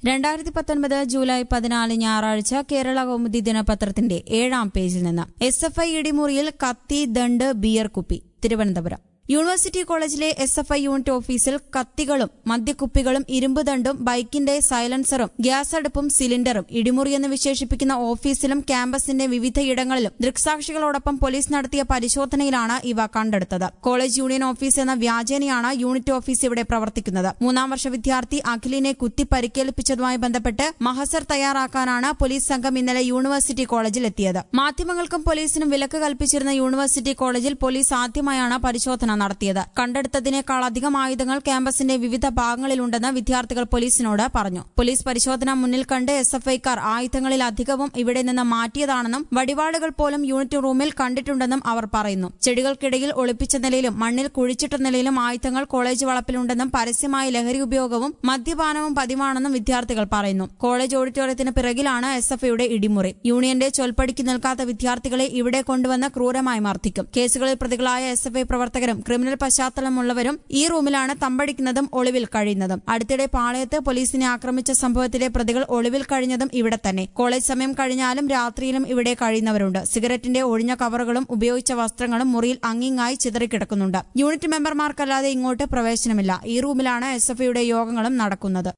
2019 July 14 ഞായറാഴ്ച കേരള കൗമുദി ദിനപത്രത്തിന്റെ 7-ാം പേജിൽ നിന്ന് SFI ഇടിമുറിയിൽ കത്തി, ദണ്ട്, ബിയർ കുപ്പി. Thiruvananthapuram university college SFI unit ഓഫീസിൽ കത്തികളും മദ്യക്കുപ്പികളും ഇരുമ്പ് ദണ്ടും ബൈക്കിന്റെ സൈലൻസറും ഗ്യാസ് അടുപ്പും സിലിണ്ടറും ഇടിമുറിയെന്ന് വിശേഷിപ്പിക്കുന്ന ഓഫീസിലും ക്യാമ്പസിന്റെ വിവിധയിടങ്ങളിലും ദൃക്സാക്ഷികളോടൊപ്പം പോലീസ് നടത്തിയ പരിശോധനയിലാണ് ഇവ കണ്ടെടുത്തത്. കോളേജ് യൂണിയൻ ഓഫീസ് എന്ന വ്യാജേനയാണ് യൂണിറ്റ് ഓഫീസ് ഇവിടെ പ്രവർത്തിക്കുന്നത്. 3-ാം വർഷ വിദ്യാർത്ഥി അഖിലിനെ കുത്തി പരിക്കേൽപ്പിച്ചതുമായി ബന്ധപ്പെട്ട് മഹസർ തയ്യാറാക്കാനാണ് പോലീസ് സംഘം ഇന്നലെ യൂണിവേഴ്സിറ്റി കോളേജിൽ എത്തിയത്. മാധ്യമങ്ങൾക്കും പോലീസിനും വിലക്ക് കൽപ്പിച്ചിരുന്ന യൂണിവേഴ്സിറ്റി കോളേജിൽ പോലീസ് ആദ്യമായാണ് പരിശോധന നടത്തിയത്. കണ്ടെടുത്തതിനേക്കാൾ അധികം ആയുധങ്ങൾ ക്യാമ്പസിന്റെ വിവിധ ഭാഗങ്ങളിലുണ്ടെന്ന് വിദ്യാർത്ഥികൾ പോലീസിനോട് പറഞ്ഞു. പോലീസ് പരിശോധന മുന്നിൽ കണ്ട് SFIക്കാർ ആയുധങ്ങളിൽ അധികവും ഇവിടെ നിന്ന് മാറ്റിയതാണെന്നും വടിവാളുകൾ പോലും യൂണിറ്റ് റൂമിൽ കണ്ടിട്ടുണ്ടെന്നും അവർ പറയുന്നു. ചെടികൾക്കിടയിൽ ഒളിപ്പിച്ച നിലയിലും മണ്ണിൽ കുഴിച്ചിട്ട നിലയിലും ആയുധങ്ങൾ കോളേജ് വളപ്പിലുണ്ടെന്നും പരസ്യമായ ലഹരി ഉപയോഗവും മദ്യപാനവും പതിവാണെന്നും വിദ്യാർത്ഥികൾ പറയുന്നു. കോളേജ് ഓഡിറ്റോറിയത്തിന് പിറകിലാണ് SFIയുടെ ഇടിമുറി. യൂണിയന്റെ ചൊൽപ്പടിക്ക് നിൽക്കാത്ത വിദ്യാർത്ഥികളെ ഇവിടെ കൊണ്ടുവന്ന് ക്രൂരമായി മർദ്ദിക്കും. കേസുകളിൽ പ്രതികളായ SFI പ്രവർത്തകരും ക്രിമിനൽ പശ്ചാത്തലമുള്ളവരും ഈ റൂമിലാണ് തമ്പടിക്കുന്നതും ഒളിവിൽ കഴിയുന്നതും. അടുത്തിടെ പാളയത്ത് പോലീസിനെ ആക്രമിച്ച സംഭവത്തിലെ പ്രതികൾ ഒളിവിൽ കഴിഞ്ഞതും ഇവിടെ തന്നെ. കോളേജ് സമയം കഴിഞ്ഞാലും രാത്രിയിലും ഇവിടെ കഴിയുന്നവരുണ്ട്. സിഗരറ്റിന്റെ ഒഴിഞ്ഞ കവറുകളും ഉപയോഗിച്ച വസ്ത്രങ്ങളും മുറിയിൽ അങ്ങിങ്ങായി ചിതറിക്കിടക്കുന്നുണ്ട്. യൂണിറ്റ് മെമ്പർമാർക്കല്ലാതെ ഇങ്ങോട്ട് പ്രവേശനമില്ല. ഈ റൂമിലാണ് SFIയുടെ യോഗങ്ങളും നടക്കുന്നത്.